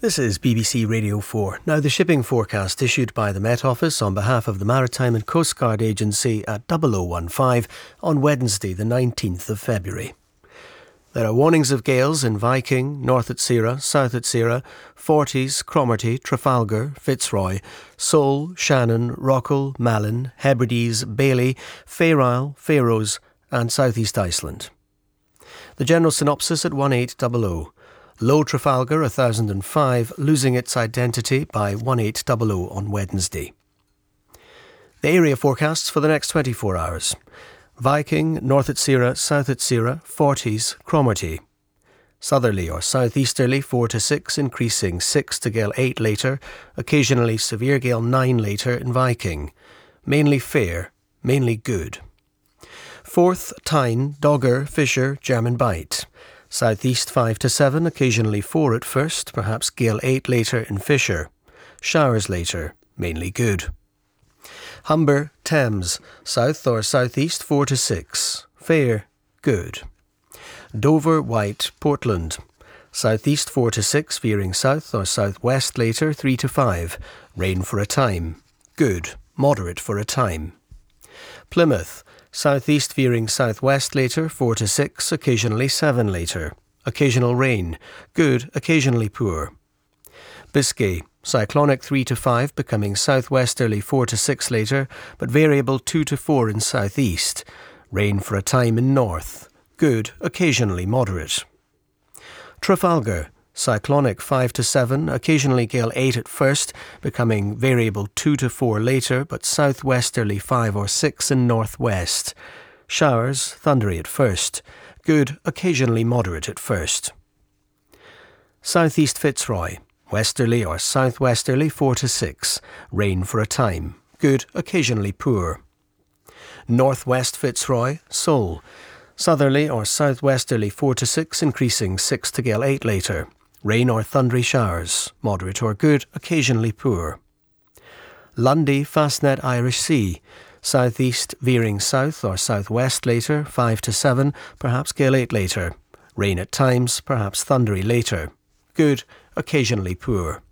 This is BBC Radio 4. Now, the shipping forecast issued by the Met Office on behalf of the Maritime and Coast Guard Agency at 0015 on Wednesday, the 19th of February. There are warnings of gales in Viking, North at Sierra, South at Sierra, Forties, Cromarty, Trafalgar, Fitzroy, Seoul, Shannon, Rockall, Malin, Hebrides, Bailey, Fairisle, Faroes and South East Iceland. The general synopsis at 1800. Low Trafalgar 1005 losing its identity by 1800 on Wednesday. The area forecasts for the next 24 hours. Viking, North at Sierra, South at Sierra, Forties, Cromarty. Southerly or southeasterly 4 to 6, increasing 6 to gale 8 later, occasionally severe gale 9 later in Viking. Mainly fair, mainly good. Fourth, Tyne, Dogger, Fisher, German Bight. Southeast 5 to 7, occasionally 4 at first, perhaps gale 8 later in Fisher. Showers later, mainly good. Humber, Thames, south or southeast 4 to 6, fair, good. Dover, White, Portland, southeast 4 to 6, veering south or southwest later 3 to 5, rain for a time, good, moderate for a time. Plymouth, southeast veering southwest later 4 to 6, occasionally 7 later, occasional rain, good, occasionally poor. Biscay, cyclonic 3 to 5, becoming southwesterly 4 to 6 later, but variable 2 to 4 in southeast. Rain for a time in north. Good, occasionally moderate. Trafalgar, cyclonic 5 to 7, occasionally gale 8 at first, becoming variable 2 to 4 later, but southwesterly 5 or 6 in northwest. Showers, thundery at first. Good, occasionally moderate at first. Southeast Fitzroy, westerly or southwesterly 4 to 6, rain for a time, good, occasionally poor. Northwest Fitzroy, Seoul, southerly or southwesterly 4 to 6, increasing 6 to gale 8 later, rain or thundery showers, moderate or good, occasionally poor. Lundy, Fastnet, Irish Sea, southeast veering south or southwest later 5 to 7, perhaps gale 8 later, rain at times, perhaps thundery later, good, occasionally poor.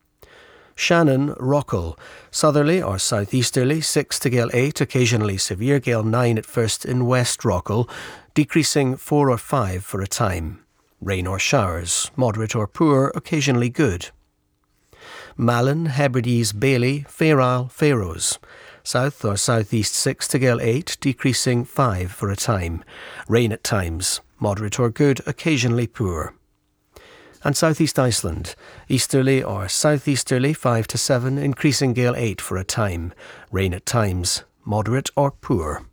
Shannon, Rockall, southerly or southeasterly 6 to gale 8, occasionally severe gale 9 at first in West Rockall, decreasing 4 or 5 for a time. Rain or showers, moderate or poor, occasionally good. Malin, Hebrides, Bailey, Fairisle, Faroes, south or southeast 6 to gale 8, decreasing 5 for a time. Rain at times, moderate or good, occasionally poor. And Southeast Iceland, easterly or southeasterly 5 to 7, increasing gale 8 for a time, rain at times, moderate or poor.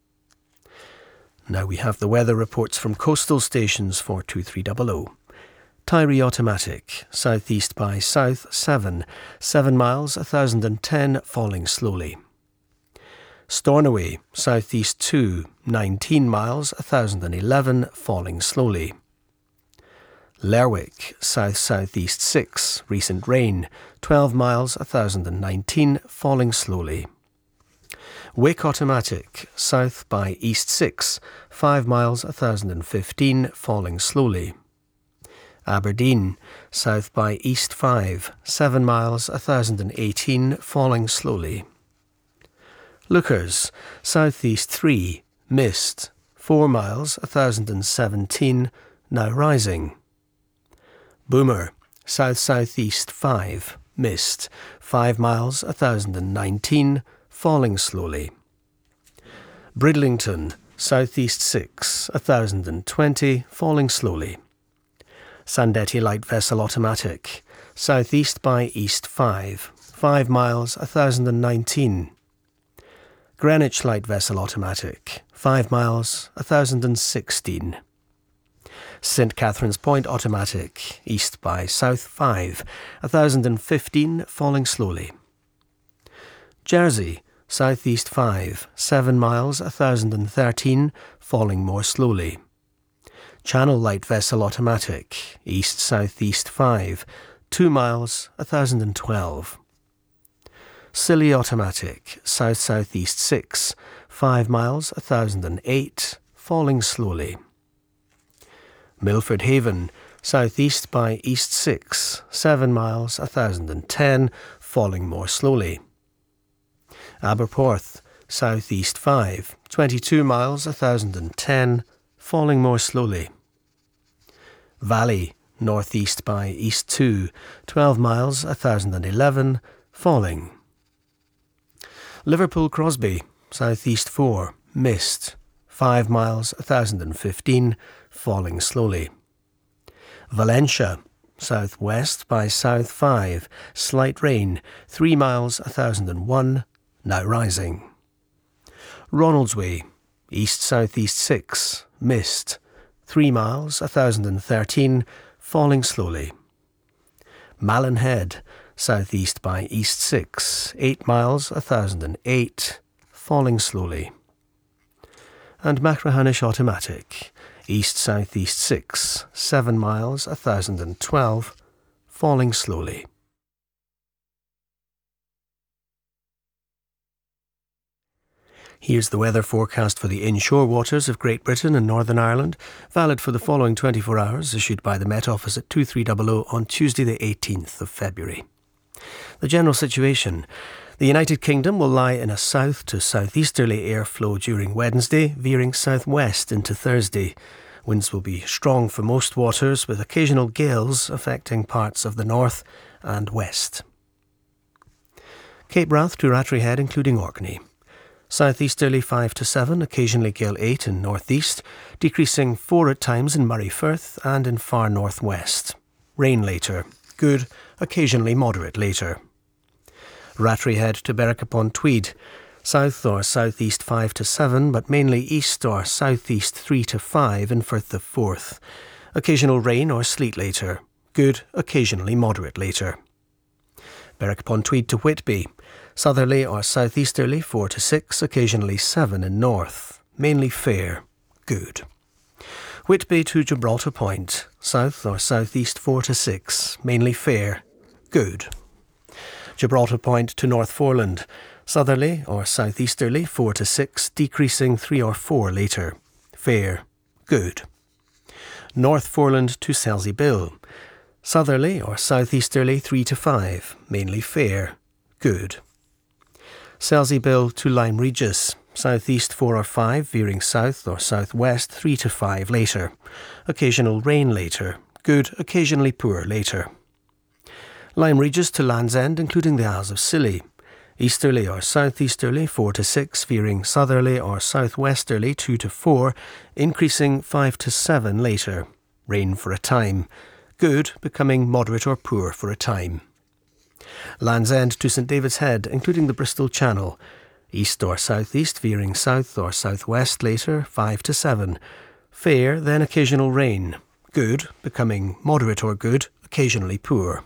Now we have the weather reports from coastal stations for 2300. Tiree Automatic, southeast by south 7, 7 miles 1010, falling slowly. Stornoway, southeast 2, 19 miles 1011, falling slowly. Lerwick, south-southeast 6, recent rain, 12 miles 1019, falling slowly. Wick Automatic, south by east 6, 5 miles 1015, falling slowly. Aberdeen, south by east 5, 7 miles 1018, falling slowly. Lookers, southeast 3, mist, 4 miles 1017, now rising. Boomer, south-southeast 5, mist, 5 miles 1019, falling slowly. Bridlington, southeast 6, 1020, falling slowly. Sandetti Light Vessel Automatic, southeast by east 5, 5 miles 1019. Greenwich Light Vessel Automatic, 5 miles 1016. St. Catherine's Point Automatic, east by south 5, 1015, falling slowly. Jersey, southeast 5, 7 miles 1013, falling more slowly. Channel Light Vessel Automatic, east-southeast 5, 2 miles 1012. Scilly Automatic, south-southeast 6, 5 miles 1008, falling slowly. Milford Haven, southeast by east 6, 7 miles 1010, falling more slowly. Aberporth, southeast 5, 22 miles 1010, falling more slowly. Valley, northeast by east 2, 12 miles 1011, falling. Liverpool Crosby, southeast 4, mist, 5 miles 1015, falling slowly. Valencia, southwest by south 5, slight rain, 3 miles 1001, now rising. Ronaldsway, east-southeast 6, mist, 3 miles 1013, falling slowly. Malin southeast by east 6, 8 miles 1008, falling slowly. And Machrihanish Automatic, east-southeast 6, 7 miles 1012, falling slowly. Here's the weather forecast for the inshore waters of Great Britain and Northern Ireland, valid for the following 24 hours, issued by the Met Office at 2300 on Tuesday the 18th of February. The general situation: the United Kingdom will lie in a south to southeasterly airflow during Wednesday, veering southwest into Thursday. Winds will be strong for most waters, with occasional gales affecting parts of the north and west. Cape Wrath to Rattray Head, including Orkney. Southeasterly 5 to 7, occasionally gale 8 in northeast, decreasing 4 at times in Murray Firth and in far northwest. Rain later. Good, occasionally moderate later. Rattray Head to Berwick upon Tweed. South or southeast 5 to 7, but mainly east or southeast 3 to 5 in Firth of Forth. Occasional rain or sleet later. Good, occasionally moderate later. Berwick upon Tweed to Whitby. Southerly or southeasterly 4 to 6, occasionally 7 in north. Mainly fair. Good. Whitby to Gibraltar Point. South or southeast 4 to 6, mainly fair. Good. Gibraltar Point to North Foreland. Southerly or southeasterly 4 to 6, decreasing 3 or 4 later. Fair. Good. North Foreland to Selsey Bill. Southerly or southeasterly 3 to 5, mainly fair. Good. Selsey Bill to Lyme Regis. Southeast 4 or 5, veering south or southwest 3 to 5 later. Occasional rain later. Good, occasionally poor later. Lyme Regis to Land's End, including the Isles of Scilly. Easterly or southeasterly 4 to 6, veering southerly or southwesterly 2 to 4, increasing 5 to 7 later. Rain for a time. Good, becoming moderate or poor for a time. Land's End to St David's Head, including the Bristol Channel. East or southeast, veering south or southwest later, 5 to 7. Fair, then occasional rain. Good, becoming moderate or good, occasionally poor.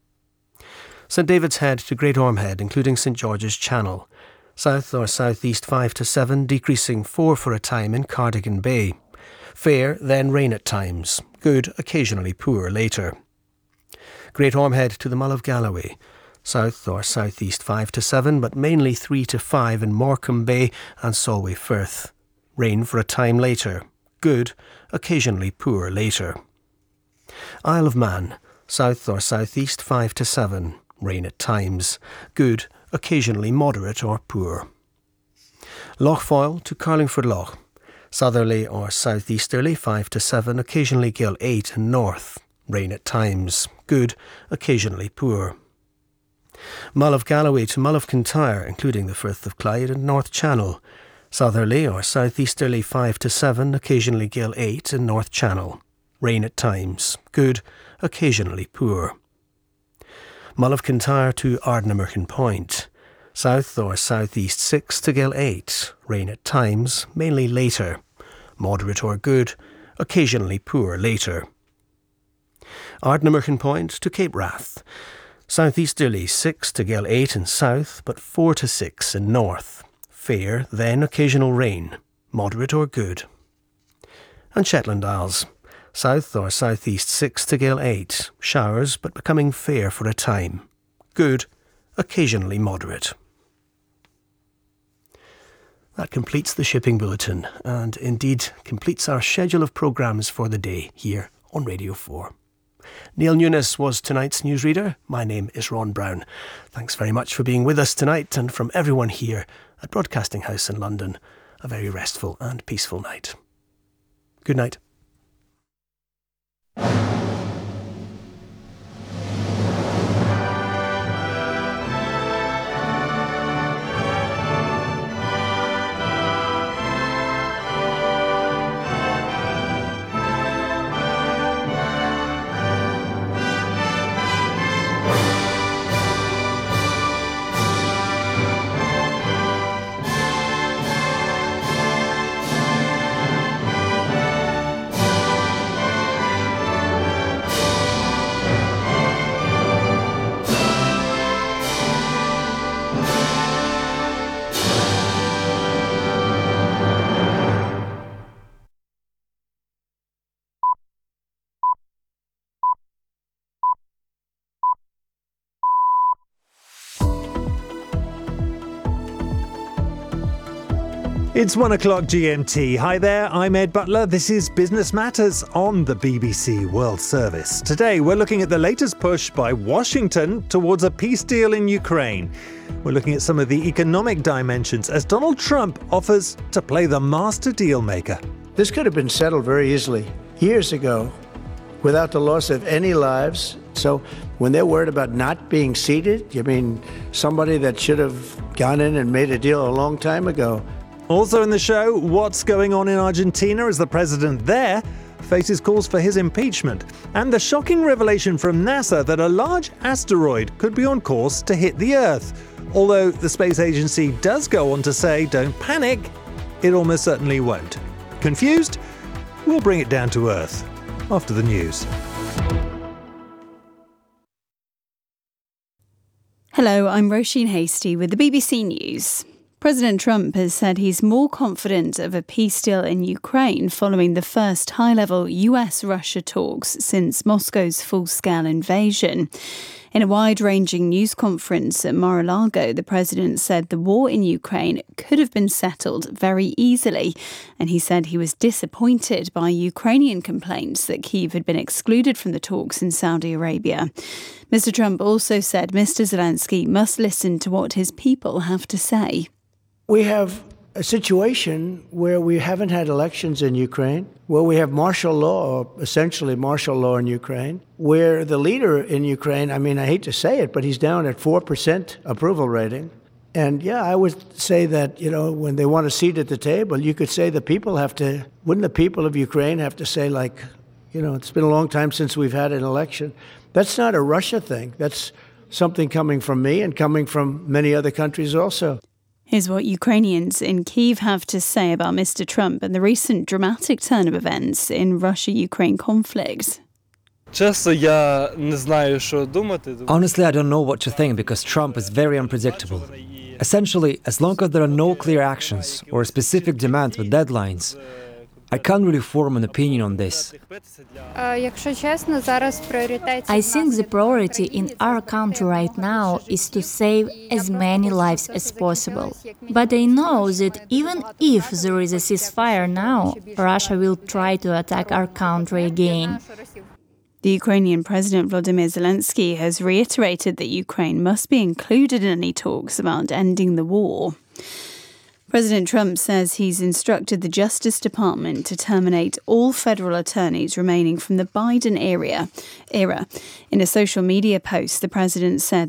St David's Head to Great Orme Head, including St George's Channel. South or southeast 5 to 7, decreasing 4 for a time in Cardigan Bay. Fair, then rain at times. Good, occasionally poor later. Great Orme Head to the Mull of Galloway. South or southeast 5 to 7, but mainly 3 to 5 in Morecambe Bay and Solway Firth. Rain for a time later. Good, occasionally poor later. Isle of Man. South or southeast 5 to 7. Rain at times. Good, occasionally moderate or poor. Loch Foyle to Carlingford Loch. Southerly or southeasterly 5 to 7, occasionally gale 8 in north. Rain at times. Good, occasionally poor. Mull of Galloway to Mull of Kintyre, including the Firth of Clyde and North Channel. Southerly or southeasterly 5 to 7, occasionally gale 8 in North Channel. Rain at times. Good, occasionally poor. Mull of Kintyre to Ardnamurchan Point. South or southeast 6 to gale 8. Rain at times, mainly later. Moderate or good, occasionally poor later. Ardnamurchan Point to Cape Wrath. Southeasterly 6 to gale 8 in south, but 4 to 6 in north. Fair, then occasional rain. Moderate or good. And Shetland Isles. South or southeast 6 to gale 8. Showers, but becoming fair for a time. Good, occasionally moderate. That completes the shipping bulletin, and indeed completes our schedule of programmes for the day here on Radio 4. Neil Nunes was tonight's newsreader. My name is Ron Brown. Thanks very much for being with us tonight, and from everyone here at Broadcasting House in London, a very restful and peaceful night. Good night. It's 1 o'clock GMT. Hi there, I'm Ed Butler. This is Business Matters on the BBC World Service. Today we're looking at the latest push by Washington towards a peace deal in Ukraine. We're looking at some of the economic dimensions as Donald Trump offers to play the master deal maker. This could have been settled very easily years ago without the loss of any lives. So when they're worried about not being seated, you mean somebody that should have gone in and made a deal a long time ago. Also in the show, what's going on in Argentina as the president there faces calls for his impeachment, and the shocking revelation from NASA that a large asteroid could be on course to hit the Earth. Although the space agency does go on to say, don't panic, it almost certainly won't. Confused? We'll bring it down to earth after the news. Hello, I'm Roisin Hastie with the BBC News. President Trump has said he's more confident of a peace deal in Ukraine following the first high-level US-Russia talks since Moscow's full-scale invasion. In a wide-ranging news conference at Mar-a-Lago, the president said the war in Ukraine could have been settled very easily, and he said he was disappointed by Ukrainian complaints that Kyiv had been excluded from the talks in Saudi Arabia. Mr. Trump also said Mr. Zelensky must listen to what his people have to say. We have a situation where we haven't had elections in Ukraine, where we have martial law, or essentially martial law in Ukraine, where the leader in Ukraine, I hate to say it, but he's down at 4% approval rating. And I would say that, when they want a seat at the table, you could say the people wouldn't the people of Ukraine have to say, it's been a long time since we've had an election. That's not a Russia thing. That's something coming from me and coming from many other countries also. Here's what Ukrainians in Kyiv have to say about Mr. Trump and the recent dramatic turn of events in Russia-Ukraine conflict. Honestly, I don't know what to think because Trump is very unpredictable. Essentially, as long as there are no clear actions or specific demands with deadlines, I can't really form an opinion on this. I think the priority in our country right now is to save as many lives as possible. But I know that even if there is a ceasefire now, Russia will try to attack our country again. The Ukrainian President Volodymyr Zelensky has reiterated that Ukraine must be included in any talks about ending the war. President Trump says he's instructed the Justice Department to terminate all federal attorneys remaining from the Biden era. In a social media post, the president said